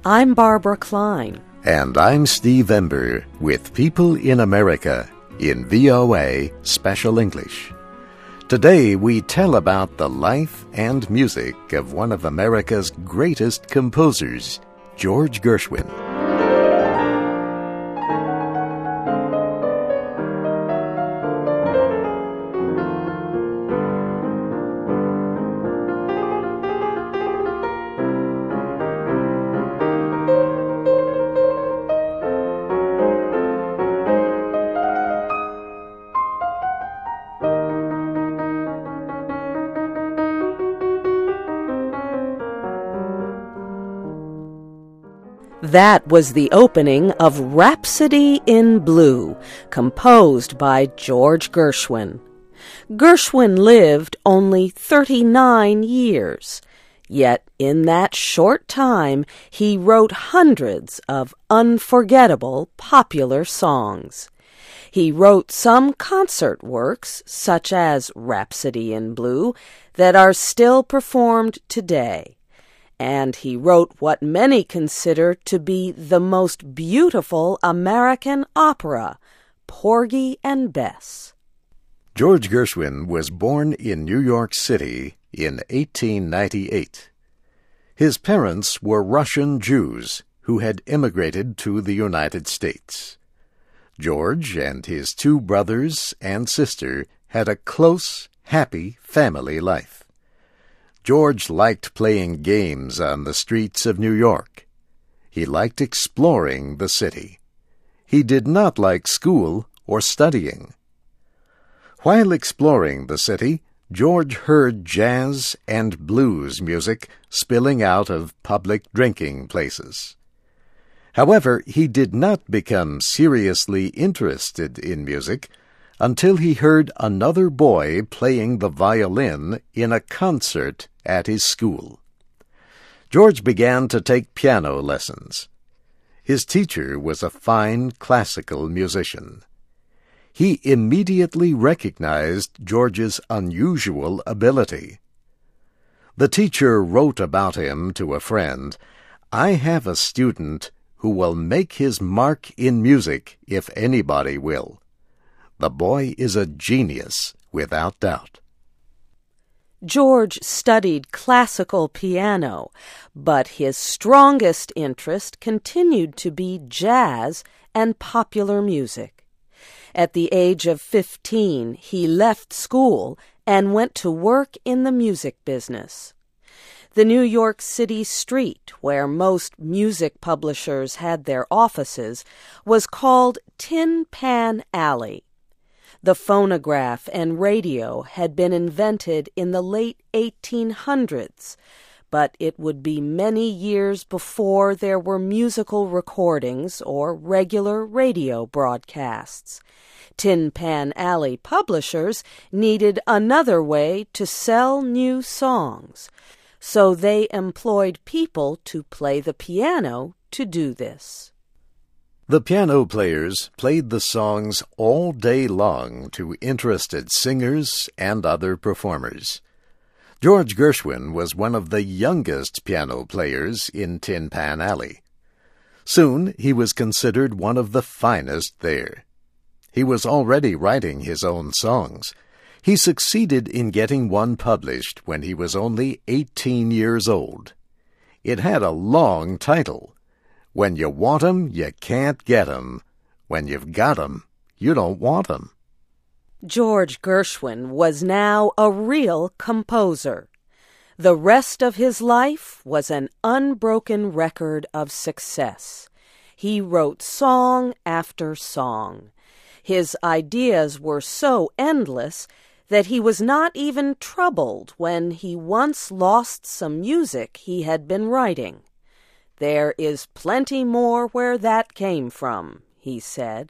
I'm Barbara Klein. And I'm Steve Ember with People in America in VOA Special English. Today we tell about the life and music of one of America's greatest composers, George Gershwin. That was the opening of Rhapsody in Blue, composed by George Gershwin. Gershwin lived only 39 years, yet in that short time he wrote hundreds of unforgettable popular songs. He wrote some concert works, such as Rhapsody in Blue, that are still performed today. And he wrote what many consider to be the most beautiful American opera, Porgy and Bess. George Gershwin was born in New York City in 1898. His parents were Russian Jews who had immigrated to the United States. George and his two brothers and sister had a close, happy family life. George liked playing games on the streets of New York. He liked exploring the city. He did not like school or studying. While exploring the city, George heard jazz and blues music spilling out of public drinking places. However, he did not become seriously interested in music until he heard another boy playing the violin in a concert at his school. George began to take piano lessons. His teacher was a fine classical musician. He immediately recognized George's unusual ability. The teacher wrote about him to a friend, "I have a student who will make his mark in music if anybody will. The boy is a genius, without doubt." George studied classical piano, but his strongest interest continued to be jazz and popular music. At the age of 15, he left school and went to work in the music business. The New York City street, where most music publishers had their offices, was called Tin Pan Alley. The phonograph and radio had been invented in the late 1800s, but it would be many years before there were musical recordings or regular radio broadcasts. Tin Pan Alley publishers needed another way to sell new songs, so they employed people to play the piano to do this. The piano players played the songs all day long to interested singers and other performers. George Gershwin was one of the youngest piano players in Tin Pan Alley. Soon he was considered one of the finest there. He was already writing his own songs. He succeeded in getting one published when he was only 18 years old. It had a long title. When you want 'em, you can't get 'em. When you've got 'em, you don't want 'em. George Gershwin was now a real composer. The rest of his life was an unbroken record of success. He wrote song after song. His ideas were so endless that he was not even troubled when he once lost some music he had been writing. "There is plenty more where that came from," he said.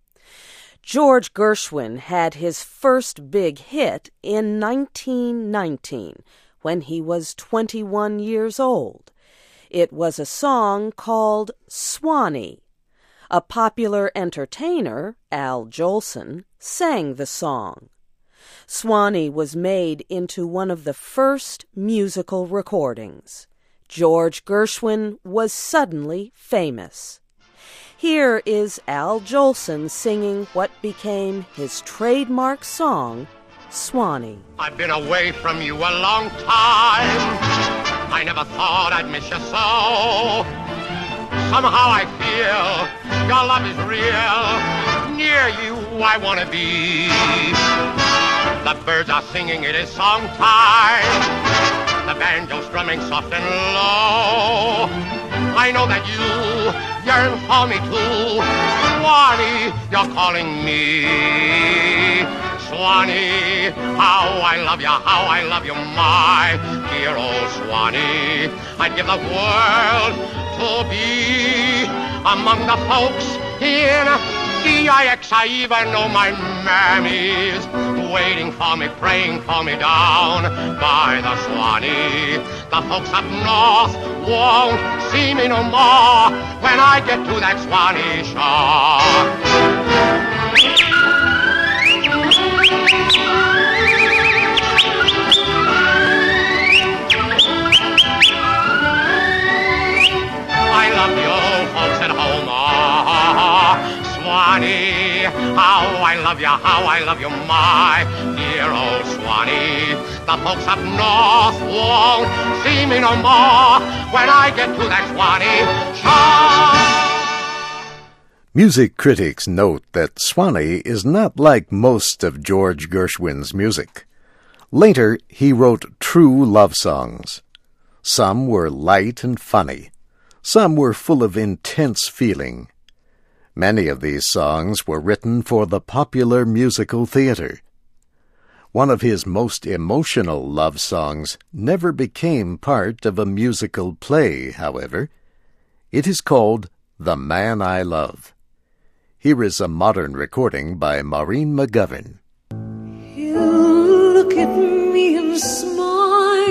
George Gershwin had his first big hit in 1919, when he was 21 years old. It was a song called Swanee. A popular entertainer, Al Jolson, sang the song. Swanee was made into one of the first musical recordings. George Gershwin was suddenly famous. Here is Al Jolson singing what became his trademark song, Swanee. I've been away from you a long time. I never thought I'd miss you so. Somehow I feel your love is real. Near you I want to be. The birds are singing, it is song time. The banjo's strumming soft and low. I know that you yearn for me too. Swanee, you're calling me. Swanee, how I love you, my dear old Swanee. I'd give the world to be among the folks in DIX. I even know my mammy's waiting for me, praying for me down by the Swanee. The folks up north won't see me no more when I get to that Swanee shore. I love the old folks at home, Swanee. How I love you, my dear old Swanee. The folks up north won't see me no more when I get to that Swanee shore. Music critics note that Swanee is not like most of George Gershwin's music. Later, he wrote true love songs. Some were light and funny. Some were full of intense feeling. Many of these songs were written for the popular musical theater. One of his most emotional love songs never became part of a musical play, however. It is called The Man I Love. Here is a modern recording by Maureen McGovern. You look at me and smile,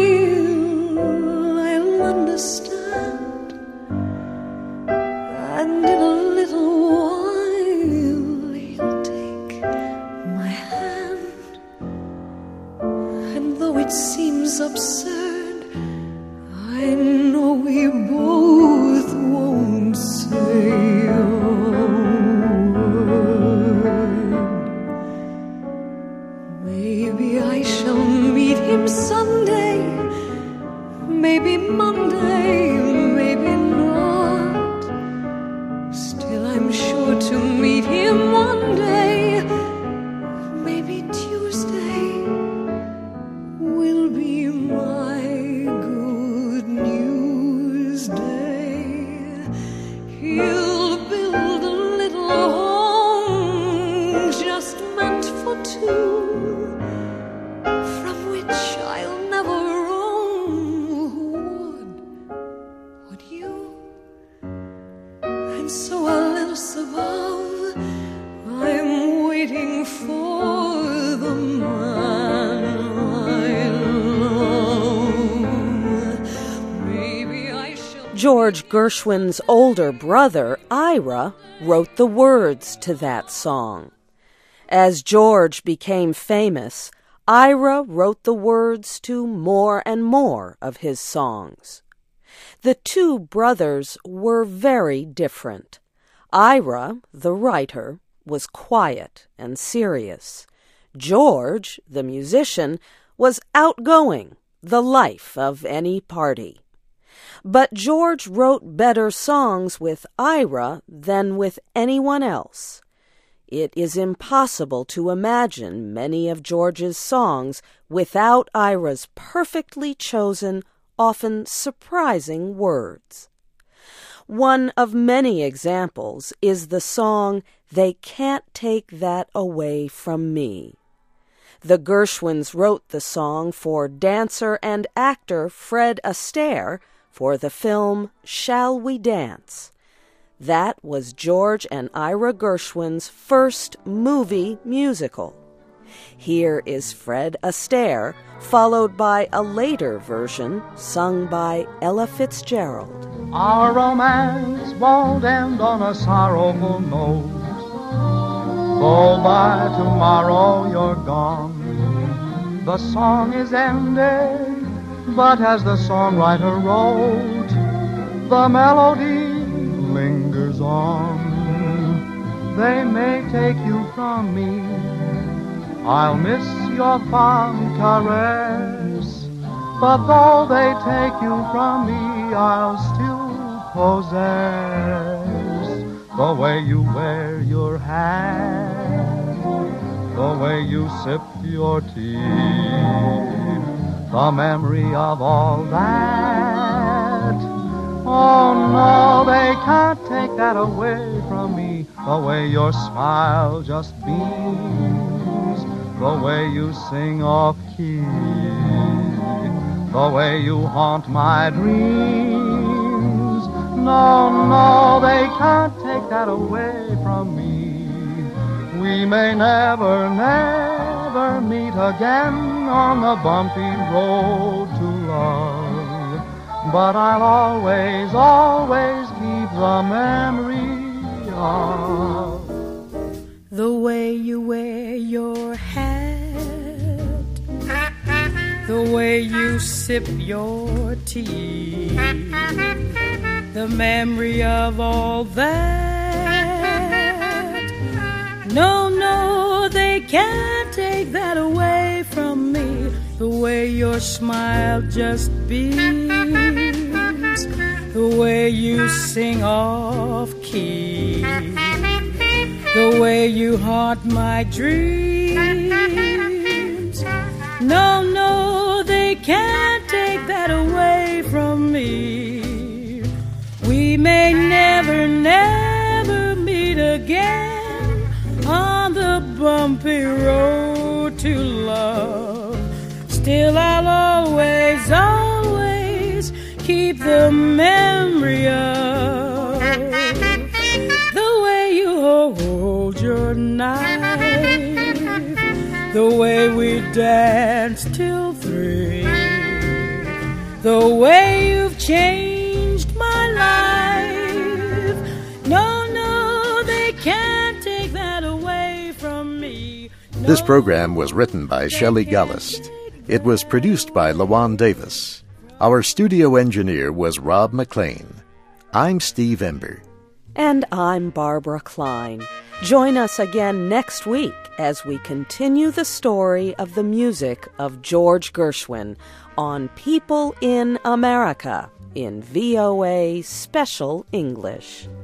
I'll understand, and in a little while you'll take my hand. And though it seems absurd, I know we both won't say a word. Maybe I shall meet him someday, maybe Monday, maybe not. Still I'm sure to meet him one day, maybe Tuesday will be my good news day. He'll build a little home just meant for two, from which I'll never roam. Would you? And so a little above, I'm waiting for the man I love. Maybe I shall. George Gershwin's older brother, Ira, wrote the words to that song. As George became famous, Ira wrote the words to more and more of his songs. The two brothers were very different. Ira, the writer, was quiet and serious. George, the musician, was outgoing, the life of any party. But George wrote better songs with Ira than with anyone else. It is impossible to imagine many of George's songs without Ira's perfectly chosen, often surprising words. One of many examples is the song They Can't Take That Away From Me. The Gershwins wrote the song for dancer and actor Fred Astaire for the film Shall We Dance? That was George and Ira Gershwin's first movie musical. Here is Fred Astaire, followed by a later version sung by Ella Fitzgerald. Our romance won't end on a sorrowful note. Oh, by tomorrow you're gone. The song is ended, But as the songwriter wrote, the melody lingers on. They may take you from me, I'll miss your fond caress. But though they take you from me, I'll still possess the way you wear your hat, the way you sip your tea, the memory of all that. Oh no, they can't take that away from me. The way your smile just beams, the way you sing off key, the way you haunt my dreams. No, no, they can't take that away from me. We may never, never meet again on the bumpy road to love, but I'll always, always keep the memory of the way you wear your hat, the way you sip your tea, the memory of all that. No, no, they can't take that away from me. The way your smile just beams, the way you sing off key, the way you haunt my dreams. No, no, they can't take that away from me. We may never, never meet again on the bumpy road to love. Still I'll always, always keep the memory of the way you hold your knife, the way we danced till 3, the way you've changed my life. No, no, they can't take that away from me. No, This program was written by Shelley Gallust. It was produced by LaJuan Davis. Our studio engineer was Rob McLean. I'm Steve Ember. And I'm Barbara Klein. Join us again next week as we continue the story of the music of George Gershwin on People in America in VOA Special English.